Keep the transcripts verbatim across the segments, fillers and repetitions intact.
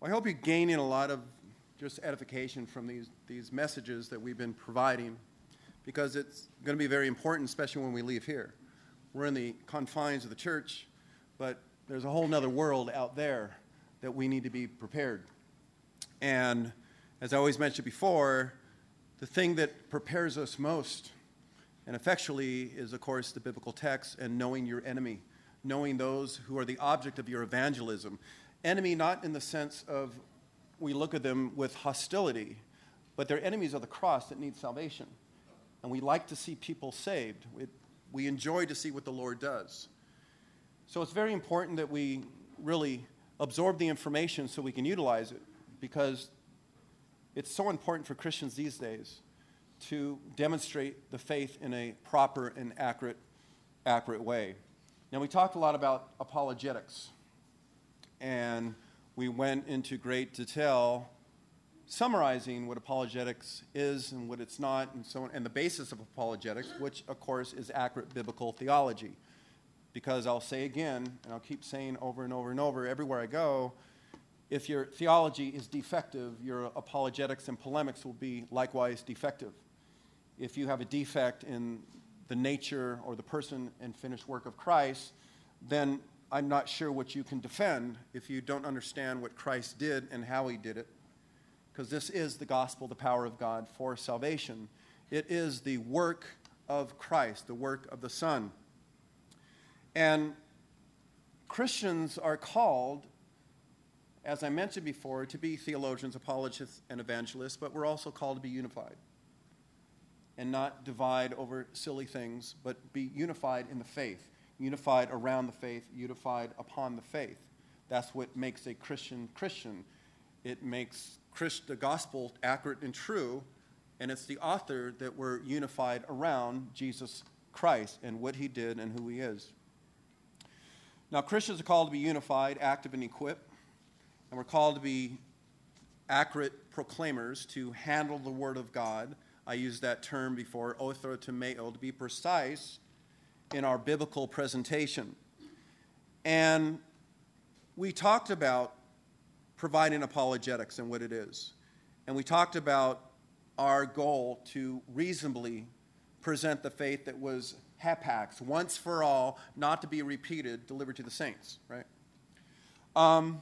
I hope you're gaining a lot of just edification from these, these messages that we've been providing, because it's going to be very important, especially when we leave here. We're in the confines of the church, but there's a whole other world out there that we need to be prepared. And as I always mentioned before, the thing that prepares us most and effectually is, of course, the biblical text and knowing your enemy, knowing those who are the object of your evangelism. Enemy not in the sense of we look at them with hostility, but they're enemies of the cross that need salvation. And we like to see people saved. We, we enjoy to see what the Lord does. So it's very important that we really absorb the information so we can utilize it, because it's so important for Christians these days to demonstrate the faith in a proper and accurate, accurate way. Now, we talked a lot about apologetics, and we went into great detail summarizing what apologetics is and what it's not, and so on, and the basis of apologetics, which, of course, is accurate biblical theology. Because I'll say again, and I'll keep saying over and over and over everywhere I go, if your theology is defective, your apologetics and polemics will be likewise defective. If you have a defect in the nature or the person and finished work of Christ, then I'm not sure what you can defend if you don't understand what Christ did and how he did it. Because this is the gospel, the power of God for salvation. It is the work of Christ, the work of the Son. And Christians are called, as I mentioned before, to be theologians, apologists, and evangelists, but we're also called to be unified and not divide over silly things, but be unified in the faith, unified around the faith, unified upon the faith. That's what makes a Christian Christian. It makes Christ, the gospel accurate and true, and it's the author that we're unified around, Jesus Christ, and what he did and who he is. Now, Christians are called to be unified, active, and equipped, and we're called to be accurate proclaimers, to handle the word of God. I used that term before, othrotomeo, to be precise in our biblical presentation. And we talked about providing apologetics and what it is. And we talked about our goal to reasonably present the faith that was hapax, once for all, not to be repeated, delivered to the saints, right? Um,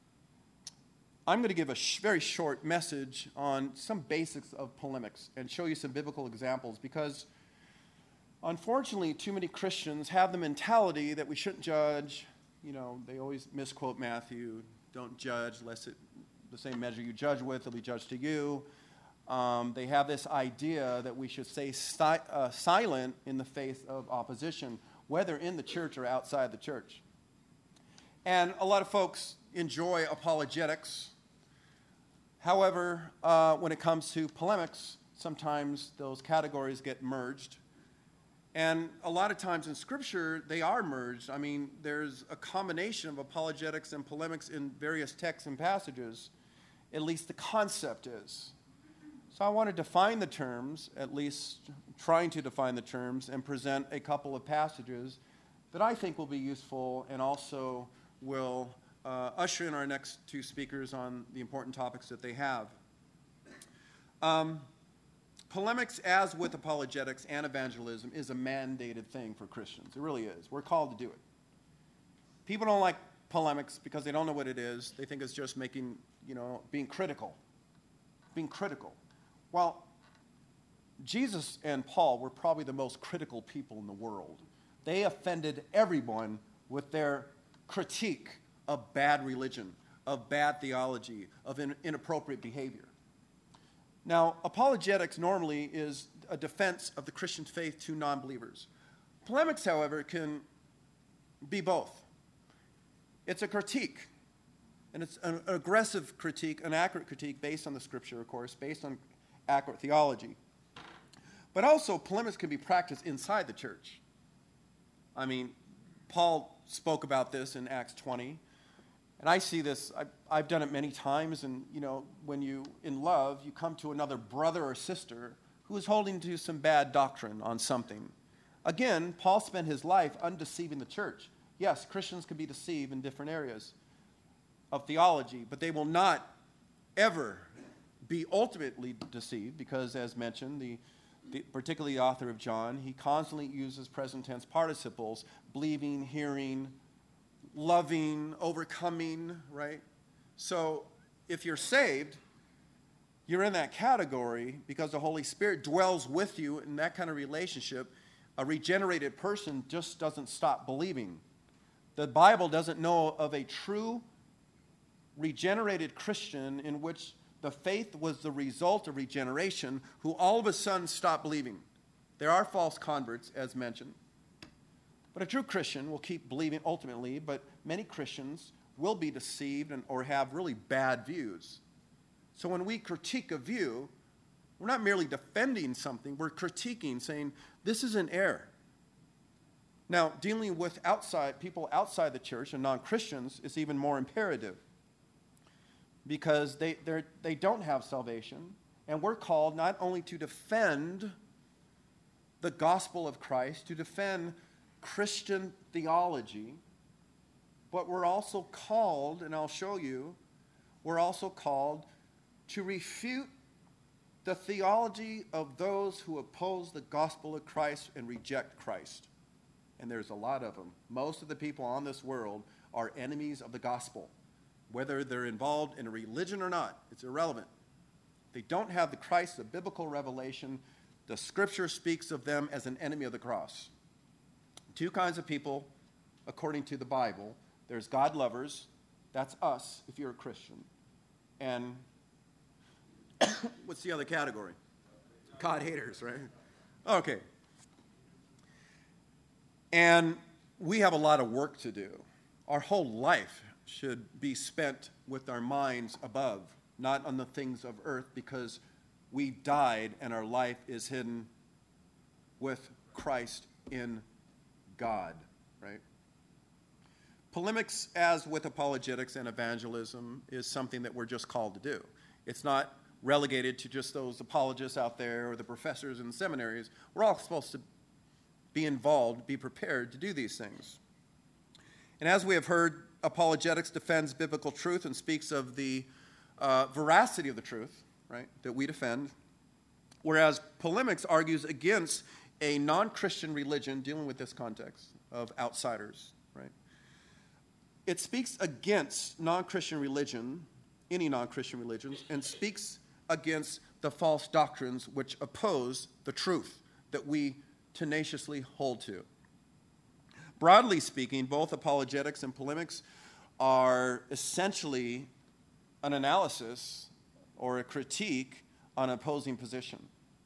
I'm going to give a sh- very short message on some basics of polemics and show you some biblical examples, because unfortunately too many Christians have the mentality that we shouldn't judge. You know, they always misquote Matthew, don't judge lest it, the same measure you judge with will be judged to you. Um, they have this idea that we should stay sti- uh, silent in the face of opposition, whether in the church or outside the church. And a lot of folks enjoy apologetics. However, uh, when it comes to polemics, sometimes those categories get merged. And a lot of times in Scripture, they are merged. I mean, there's a combination of apologetics and polemics in various texts and passages. At least the concept is. So I want to define the terms, at least trying to define the terms, and present a couple of passages that I think will be useful and also will uh, usher in our next two speakers on the important topics that they have. Um, polemics, as with apologetics and evangelism, is a mandated thing for Christians. It really is. We're called to do it. People don't like polemics because they don't know what it is. They think it's just making, you know, being critical. Being critical. Well, Jesus and Paul were probably the most critical people in the world. They offended everyone with their critique of bad religion, of bad theology, of in- inappropriate behavior. Now, apologetics normally is a defense of the Christian faith to non-believers. Polemics, however, can be both. It's a critique, and it's an aggressive critique, an accurate critique based on the Scripture, of course, based on accurate theology. But also, polemics can be practiced inside the church. I mean, Paul spoke about this in Acts twenty, and I see this, I've, I've done it many times, and, you know, when you, in love, you come to another brother or sister who is holding to some bad doctrine on something. Again, Paul spent his life undeceiving the church. Yes, Christians can be deceived in different areas. of theology, but they will not ever be ultimately deceived because, as mentioned, the, the particularly the author of John, he constantly uses present tense participles, believing, hearing, loving, overcoming, right? So if you're saved, you're in that category because the Holy Spirit dwells with you in that kind of relationship. A regenerated person just doesn't stop believing. The Bible doesn't know of a true regenerated Christian in which the faith was the result of regeneration, who all of a sudden stopped believing. There are false converts, as mentioned. But a true Christian will keep believing ultimately, but many Christians will be deceived and, or have really bad views. So when we critique a view, we're not merely defending something, we're critiquing, saying, this is an error. Now, dealing with outside people outside the church and non-Christians is even more imperative, because they they don't have salvation, and we're called not only to defend the gospel of Christ, to defend Christian theology, but we're also called, and I'll show you, we're also called to refute the theology of those who oppose the gospel of Christ and reject Christ. And there's a lot of them. Most of the people on this world are enemies of the gospel. Whether they're involved in a religion or not, it's irrelevant. They don't have the Christ, the biblical revelation. The scripture speaks of them as an enemy of the cross. Two kinds of people, according to the Bible. There's God lovers, that's us, if you're a Christian. And what's the other category? God haters, right? Okay. And we have a lot of work to do. Our whole life should be spent with our minds above, not on the things of earth, because we died and our life is hidden with Christ in God, right? Polemics, as with apologetics and evangelism, is something that we're just called to do. It's not relegated to just those apologists out there or the professors in the seminaries. We're all supposed to be involved, be prepared to do these things. And as we have heard, apologetics defends biblical truth and speaks of the uh, veracity of the truth, right, that we defend, whereas polemics argues against a non-Christian religion dealing with this context of outsiders, right? It speaks against non-Christian religion, any non-Christian religions, and speaks against the false doctrines which oppose the truth that we tenaciously hold to. Broadly speaking, both apologetics and polemics are essentially an analysis or a critique on an opposing position.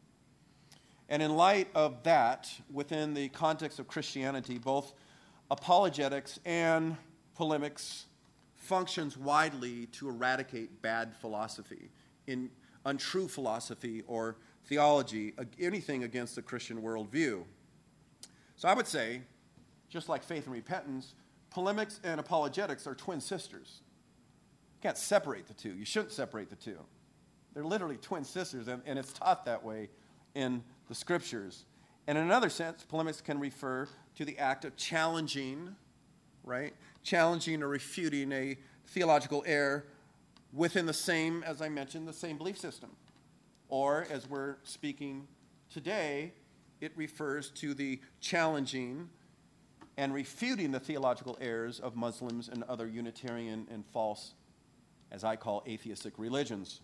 And in light of that, within the context of Christianity, both apologetics and polemics functions widely to eradicate bad philosophy, in untrue philosophy or theology, anything against the Christian worldview. So I would say, just like faith and repentance, polemics and apologetics are twin sisters. You can't separate the two. You shouldn't separate the two. They're literally twin sisters, and, and it's taught that way in the scriptures. And in another sense, polemics can refer to the act of challenging, right? Challenging or refuting a theological error within the same, as I mentioned, the same belief system. Or, as we're speaking today, it refers to the challenging and refuting the theological errors of Muslims and other Unitarian and false, as I call, atheistic religions.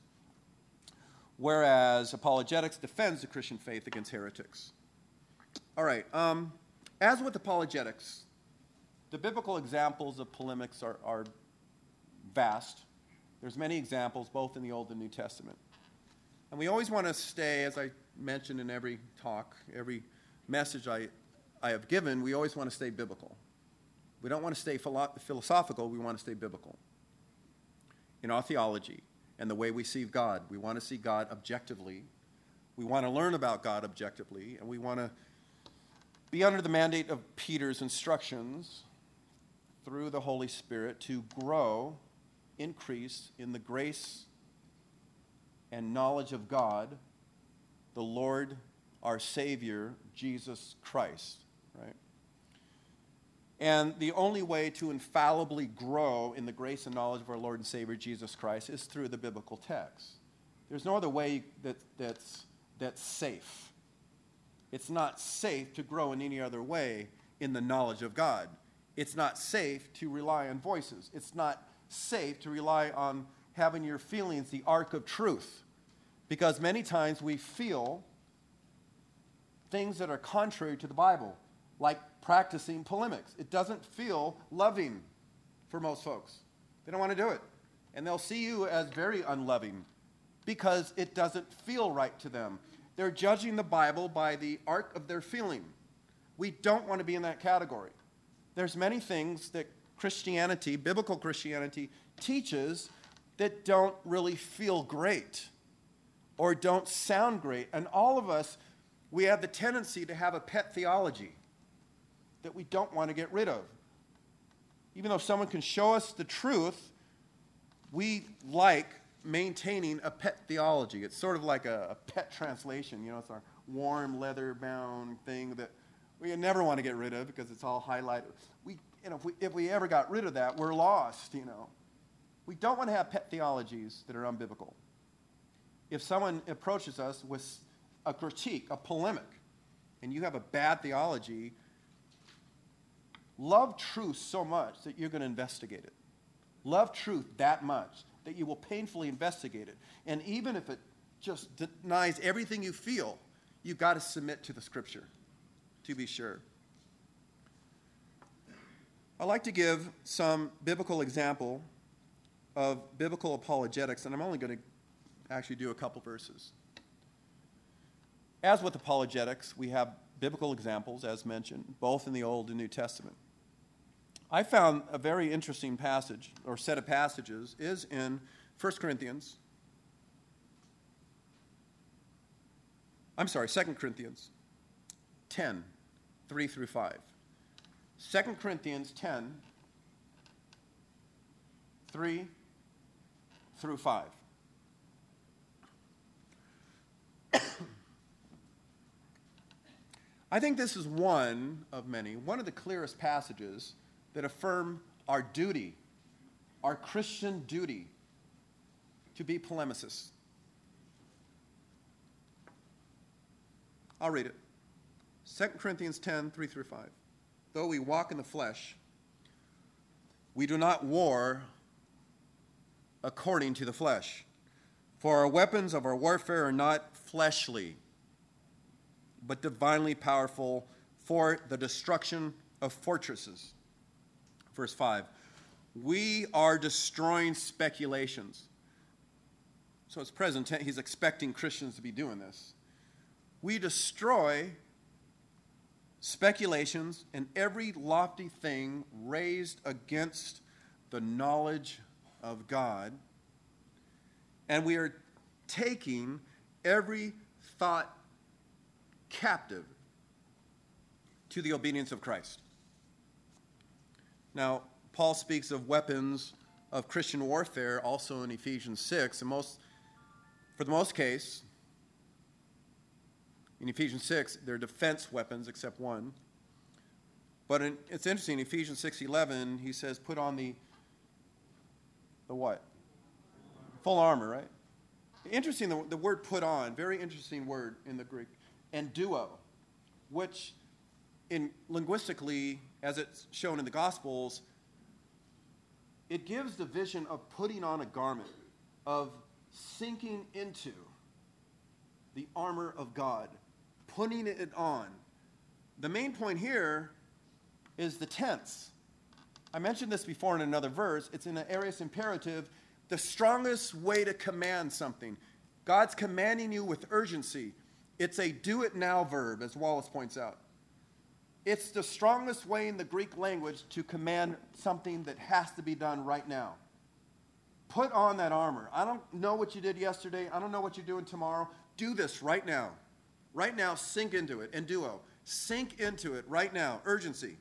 Whereas apologetics defends the Christian faith against heretics. All right, um, as with apologetics, the biblical examples of polemics are, are vast. There's many examples, both in the Old and New Testament. And we always want to stay, as I mentioned in every talk, every message I, I have given, we always want to stay biblical. We don't want to stay philo- philosophical, we want to stay biblical. In our theology and the way we see God, we want to see God objectively. We want to learn about God objectively, and we want to be under the mandate of Peter's instructions through the Holy Spirit to grow, increase in the grace and knowledge of God, the Lord, our Savior, Jesus Christ, right? And the only way to infallibly grow in the grace and knowledge of our Lord and Savior Jesus Christ is through the biblical text. There's no other way that, that's, that's safe. It's not safe to grow in any other way in the knowledge of God. It's not safe to rely on voices. It's not safe to rely on having your feelings the ark of truth. Because many times we feel things that are contrary to the Bible, like practicing polemics. It doesn't feel loving for most folks. They don't want to do it. And they'll see you as very unloving because it doesn't feel right to them. They're judging the Bible by the arc of their feeling. We don't want to be in that category. There's many things that Christianity, biblical Christianity, teaches that don't really feel great or don't sound great. And all of us, we have the tendency to have a pet theology that we don't want to get rid of. Even though someone can show us the truth, we like maintaining a pet theology. It's sort of like a, a pet translation. You know, it's our warm, leather-bound thing that we never want to get rid of because it's all highlighted. We, you know, if we, if we ever got rid of that, we're lost, you know. We don't want to have pet theologies that are unbiblical. If someone approaches us with a critique, a polemic, and you have a bad theology, love truth so much that you're going to investigate it. Love truth that much that you will painfully investigate it. And even if it just denies everything you feel, you've got to submit to the Scripture, to be sure. I'd like to give some biblical example of biblical apologetics, and I'm only going to actually do a couple verses. As with apologetics, we have biblical examples, as mentioned, both in the Old and New Testament. I found a very interesting passage, or set of passages, is in First Corinthians. I'm sorry, Second Corinthians ten, three through five. Second Corinthians ten, three through five. I think this is one of many, one of the clearest passages that affirm our duty, our Christian duty, to be polemicists. I'll read it. Second Corinthians ten, three through five. Though we walk in the flesh, we do not war according to the flesh. For our weapons of our warfare are not fleshly, but divinely powerful for the destruction of fortresses. Verse five, we are destroying speculations. So it's present tense, he's expecting Christians to be doing this. We destroy speculations and every lofty thing raised against the knowledge of God, and we are taking every thought captive to the obedience of Christ. Now, Paul speaks of weapons of Christian warfare also in Ephesians six, and most, for the most case, in Ephesians six, they're defense weapons except one. But in, it's interesting, Ephesians six eleven, he says, put on the, the what? Full armor, right? Interesting, the, the word put on, very interesting word in the Greek. And duo, which in linguistically, as it's shown in the Gospels, it gives the vision of putting on a garment, of sinking into the armor of God, putting it on. The main point here is the tense. I mentioned this before in another verse. It's in an aorist imperative, the strongest way to command something. God's commanding you with urgency. It's a do-it-now verb, as Wallace points out. It's the strongest way in the Greek language to command something that has to be done right now. Put on that armor. I don't know what you did yesterday. I don't know what you're doing tomorrow. Do this right now. Right now, sink into it. And duo. Sink into it right now. Urgency.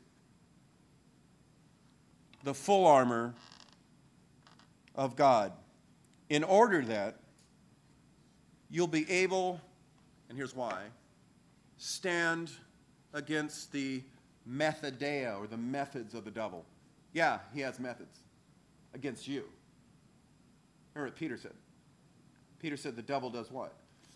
The full armor of God. In order that you'll be able, and here's why, stand against the methodea, or the methods of the devil. Yeah, he has methods against you. Remember what Peter said. Peter said the devil does what?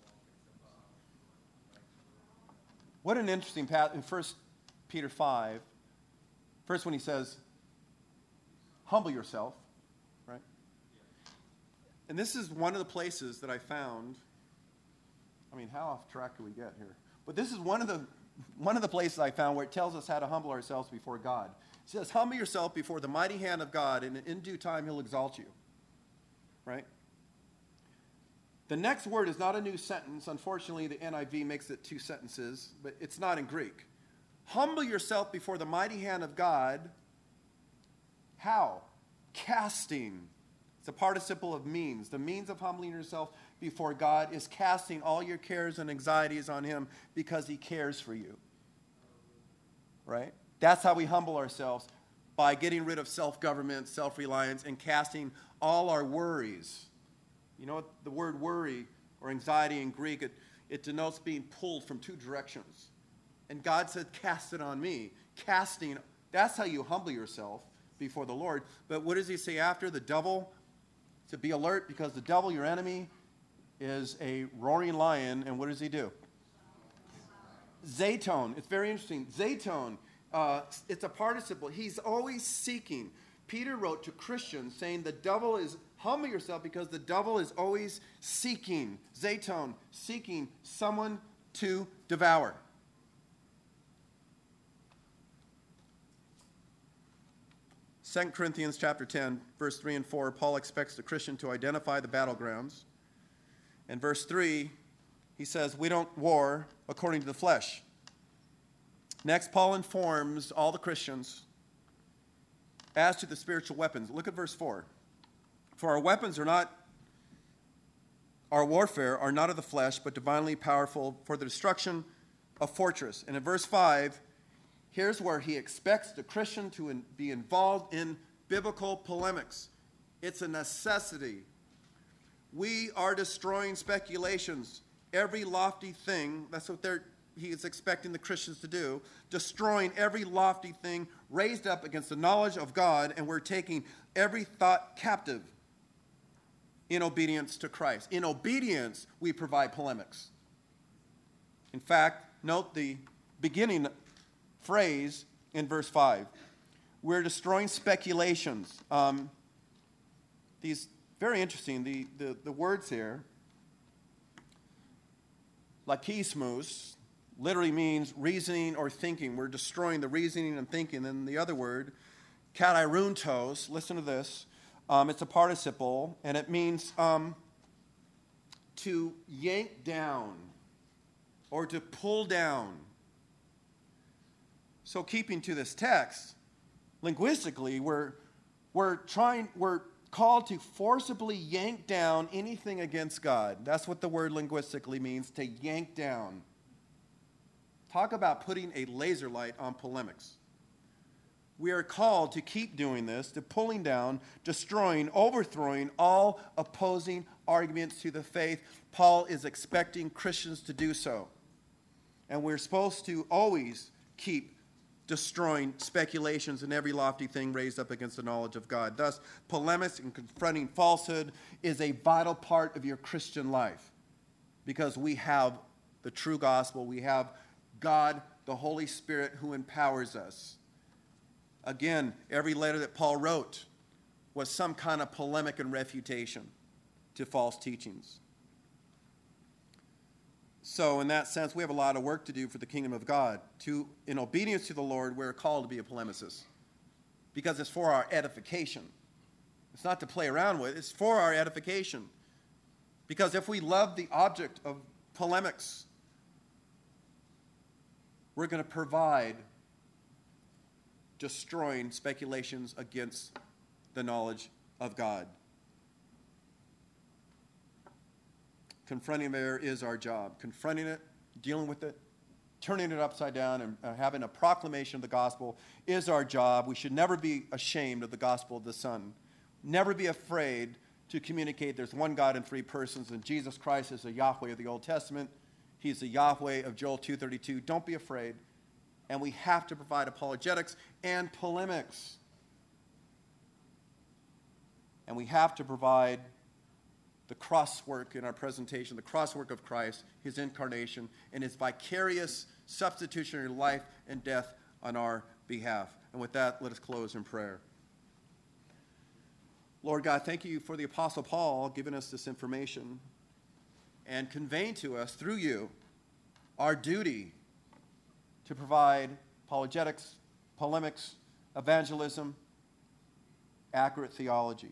What an interesting path. In First Peter five, first when he says, humble yourself, right? And this is one of the places that I found, I mean, how off track do we get here? But this is one of the one of the places I found where it tells us how to humble ourselves before God. It says, humble yourself before the mighty hand of God, and in due time he'll exalt you. Right? The next word is not a new sentence. Unfortunately, the N I V makes it two sentences, but it's not in Greek. Humble yourself before the mighty hand of God. How? Casting. It's a participle of means. The means of humbling yourself before God is casting all your cares and anxieties on him because he cares for you. Right? That's how we humble ourselves, by getting rid of self-government, self-reliance, and casting all our worries. You know what the word worry or anxiety in Greek, it, it denotes being pulled from two directions. And God said, cast it on me. Casting, that's how you humble yourself before the Lord. But what does he say after? The devil, to be alert, because the devil, your enemy, is a roaring lion. And what does he do? Zaton. It's very interesting. Zaton, uh, it's a participle. He's always seeking. Peter wrote to Christians saying the devil is, humble yourself because the devil is always seeking, Zaton, seeking someone to devour. Second Corinthians chapter ten, verse three and four, Paul expects the Christian to identify the battlegrounds. In verse three, he says, we don't war according to the flesh. Next, Paul informs all the Christians as to the spiritual weapons. Look at verse four. For our weapons are not, our warfare are not of the flesh, but divinely powerful for the destruction of fortress. And in verse five, here's where he expects the Christian to in, be involved in biblical polemics. It's a necessity. We are destroying speculations. Every lofty thing, that's what they're, he is expecting the Christians to do, destroying every lofty thing raised up against the knowledge of God, and we're taking every thought captive in obedience to Christ. In obedience, we provide polemics. In fact, note the beginning phrase in verse five. We're destroying speculations. Um, these, very interesting, the, the, the words here, lakismos, literally means reasoning or thinking. We're destroying the reasoning and thinking. And the other word, katairuntos, listen to this. Um, it's a participle, and it means um, to yank down or to pull down. So keeping to this text, linguistically, we're, we're trying, we're called to forcibly yank down anything against God. That's what the word linguistically means, to yank down. Talk about putting a laser light on polemics. We are called to keep doing this, to pulling down, destroying, overthrowing all opposing arguments to the faith. Paul is expecting Christians to do so. And we're supposed to always keep destroying speculations and every lofty thing raised up against the knowledge of God. Thus, polemics and confronting falsehood is a vital part of your Christian life, because we have the true gospel. We have God, the Holy Spirit, who empowers us. Again, every letter that Paul wrote was some kind of polemic and refutation to false teachings. So in that sense, we have a lot of work to do for the kingdom of God. To, in obedience to the Lord, we're called to be a polemicist, because it's for our edification. It's not to play around with. It's for our edification. Because if we love the object of polemics, we're going to provide destroying speculations against the knowledge of God. Confronting error is our job. Confronting it, dealing with it, turning it upside down, and uh, having a proclamation of the gospel is our job. We should never be ashamed of the gospel of the Son. Never be afraid to communicate there's one God in three persons, and Jesus Christ is the Yahweh of the Old Testament. He's the Yahweh of Joel two thirty-two. Don't be afraid. and we have to provide apologetics and polemics. And we have to provide the crosswork in our presentation, the crosswork of Christ, his incarnation, and his vicarious substitutionary life and death on our behalf. And with that, let us close in prayer. Lord God, thank you for the Apostle Paul giving us this information and conveying to us through you our duty to provide apologetics, polemics, evangelism, accurate theology.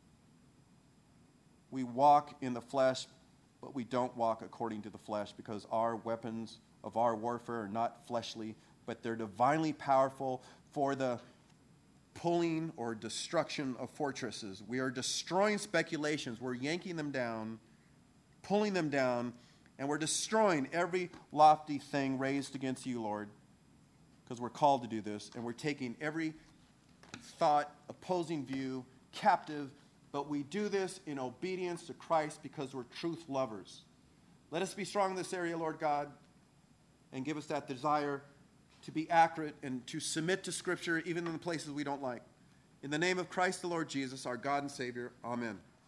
We walk in the flesh, but we don't walk according to the flesh, because our weapons of our warfare are not fleshly, but they're divinely powerful for the pulling or destruction of fortresses. We are destroying speculations. We're yanking them down, pulling them down, and we're destroying every lofty thing raised against you, Lord, because we're called to do this, and we're taking every thought, opposing view, captive, but we do this in obedience to Christ because we're truth lovers. Let us be strong in this area, Lord God, and give us that desire to be accurate and to submit to Scripture even in the places we don't like. In the name of Christ the Lord Jesus, our God and Savior, amen.